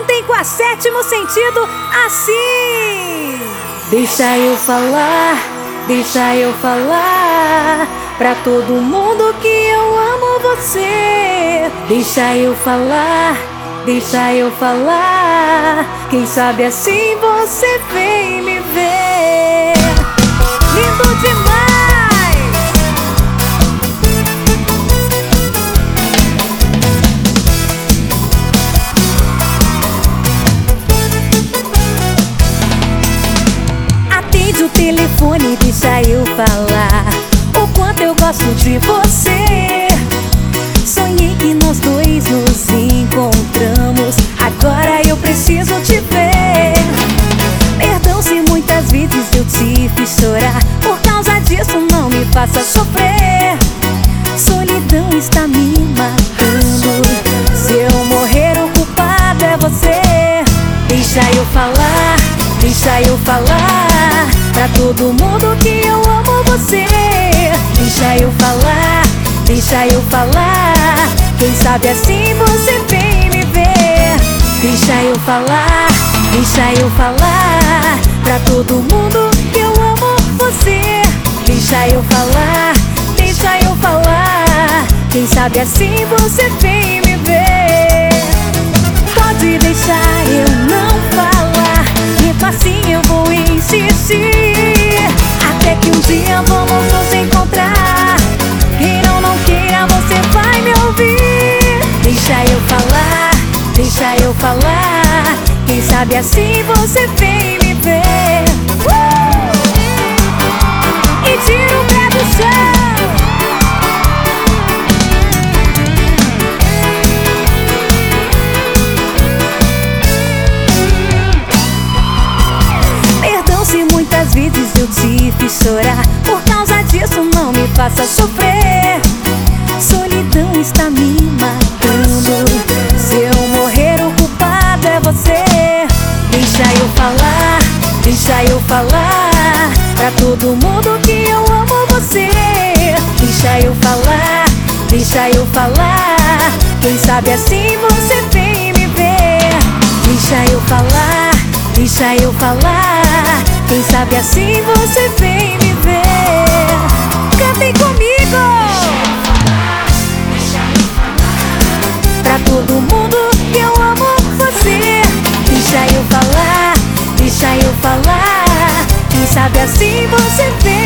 Cantem com a Sétimo Sentido assim. Deixa eu falar pra todo mundo que eu amo você. Deixa eu falar, quem sabe assim você vem me ver. Lindo demais! Atende o telefone, deixa eu falar o quanto eu gosto de você. Sonhei que nós dois nos encontramos, agora eu preciso te ver. Perdão se muitas vezes eu te fiz chorar, por causa disso não me faça sofrer. Solidão está me matando, se eu morrer o culpado é você. Deixa eu falar pra todo mundo que eu amo você. Deixa eu falar, quem sabe assim você vem me ver. Deixa eu falar pra todo mundo que eu amo você. Deixa eu falar, quem sabe assim você vem me ver. Pode deixar eu não falar, mesmo assim eu vou insistir, até que um dia vamos nos encontrar. Queira ou não queira, você vai me ouvir. Deixa eu falar, quem sabe assim você vem me ver. E tira o pé do chão. Perdão se muitas vezes eu te fiz chorar, por causa disso não me faça sofrer. Solidão está me matando, se eu morrer o culpado é você. Deixa eu falar pra todo mundo que eu amo você. Deixa eu falar, quem sabe assim você vem me ver. Deixa eu falar, quem sabe assim você vem me ver. Cantem comigo! Pra todo mundo que eu amo você. Deixa eu falar, quem sabe assim você vem.